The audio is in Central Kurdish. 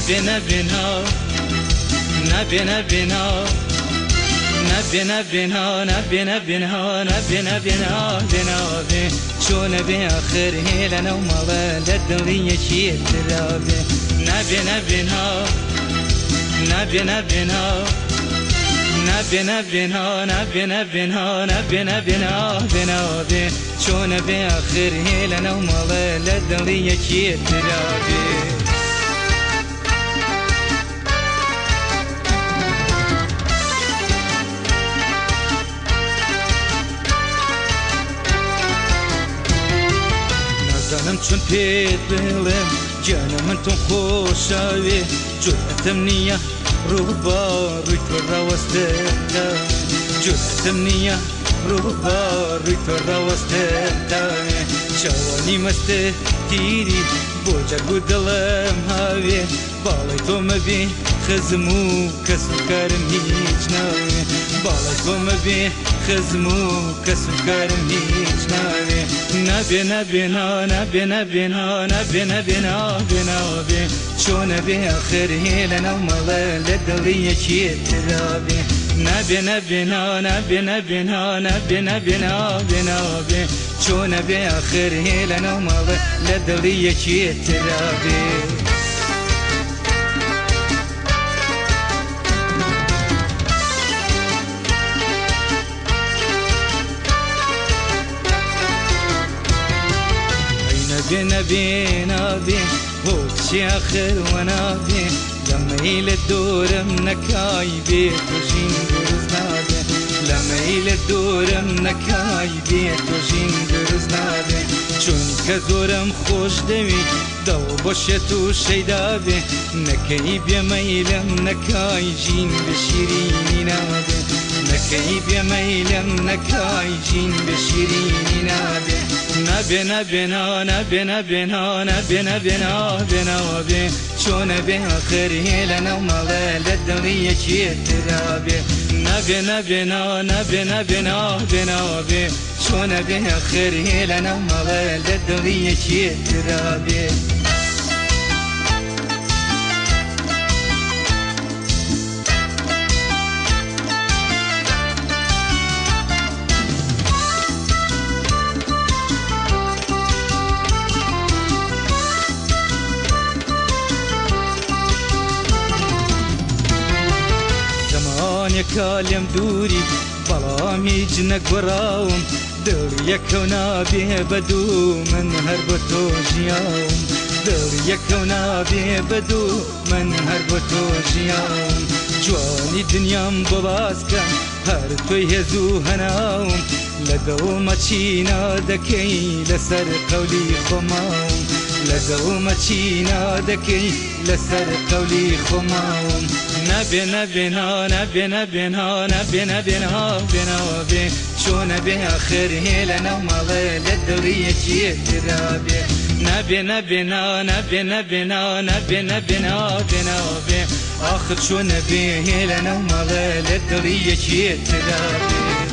نبي نبي نها نبي نبي نها نبي نبي نها نبي نبي نها نبي نبي نها نبي شو نبي آخر هيلنا ومالا للدنيا شي ترابي نبي نبي نها نبي نبي نها نبي نبي نها نبي نبي نها نبي نبي نها نبي شو نبي آخر هيلنا ومالا للدنيا شي ترابي زنم چون پیت بلم جانم تو خوشاوی جرأتم نیه رو با روی تو روستم جرأتم نیه رو با روی تو روستم جوانی مست تیری بوجه دلم هاوی بالای تو مبی خزمو کسو کارم هیچ ناوی بالای تو مبی خزمو کسو کارم هیچ ناوی نبی نبی نا نبی نبی نا نبی نبی نا نبی شو نبی آخر هیلنا ومالا للدنيا شي ترابي نبی نبی نا نبی نبی نا نبی نبی نا نبی شو نبی آخر هیلنا ومالا للدنيا شي ترابي نبي نبي نبي وكشي آخر ونبي لما يل الدور منك عايبي توجين جرز نبي لما يل الدور منك عايبي توجين جرز نبي چون كزورم خوش دوي دو بوشتو شيدابي نكي بيميلم نكاي جين بشيرين نبي نكي بيميلم نكاي جين بشيرين نبي نبي نبي نا نبي نبي نا نبي نبي نا نبي شو نبي آخر هيلنا ومالا للدنيا شي ترابي نبي نبي نا نبي نبي نا نبي شو نبي آخر هيلنا ومالا للدنيا شي ترابي كاليم دوري بلامي جنك وراهم دوري يكونا به بدو من هربتو جياهم دوري يكونا به بدو من هربتو جياهم جواني دنيام بباسكم هر توي هزو هناهم لدو مچينا دكي لسر قولي خماهم لدو مچينا دكي لسر قولي خماهم نبي نبي نا نبي نبي نا نبي نبي نا نبي شو نبي آخر هيلنا ومالا للدنيا شي ترابي نبي نبي نا نبي نبي نا نبي نبي نا نبي آخر شو نبي هيلنا ومالا للدنيا شي ترابي